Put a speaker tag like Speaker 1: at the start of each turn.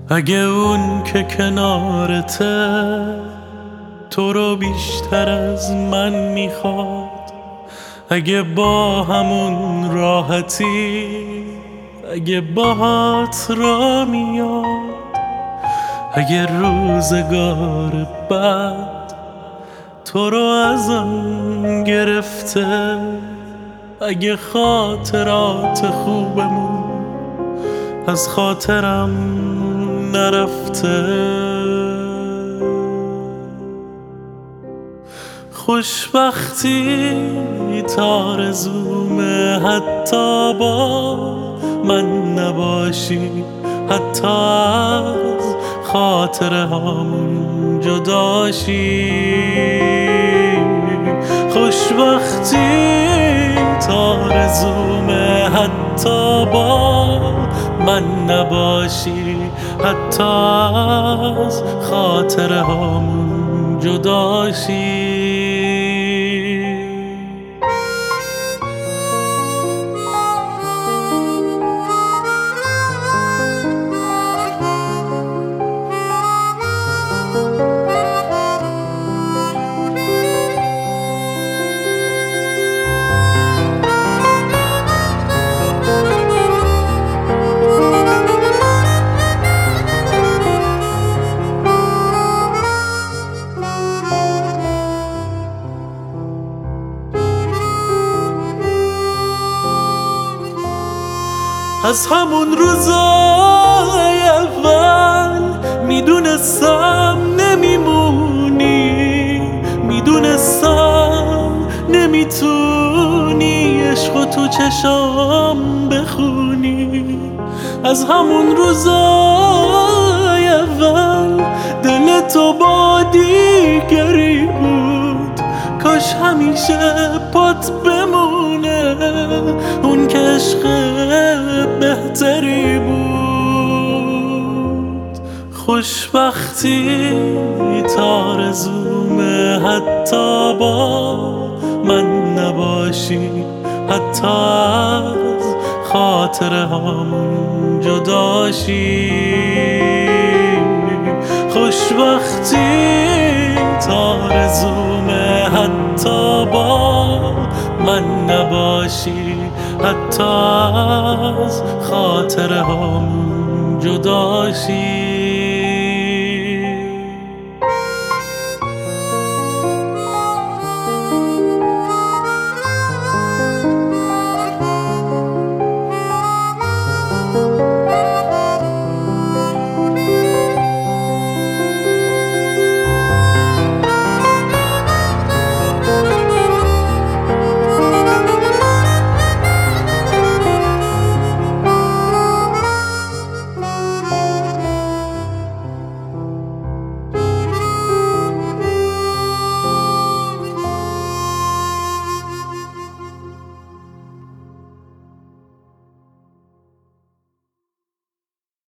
Speaker 1: اگه اون که کنارته تو رو بیشتر از من میخواد، اگه با همون راحتی، اگه باهات را میاد، اگه روزگار بعد تو رو ازم گرفته، اگه خاطرات خوبمون از خاطرم نرفته. خوشبختی آرزومه حتی با من نباشی، حتی از خاطره هامون جداشی. خوشبختی آرزومه حتی با من نباشی، حتی از خاطره هامون جداشی. از همون روزای اول میدونستم نمیمونی، میدونستم نمیتونی عشقو تو چشام بخونی. از همون روزای اول دل تو با دیگری بود، کاش همیشه پات بمونه اون که عشق بهتری بود. خوشبختی آرزومه حتی با من نباشی، حتی از خاطره هامون جداشی. خوشبختی آرزومه حتی با من نباشی، حتی از خاطره هامون جداشی.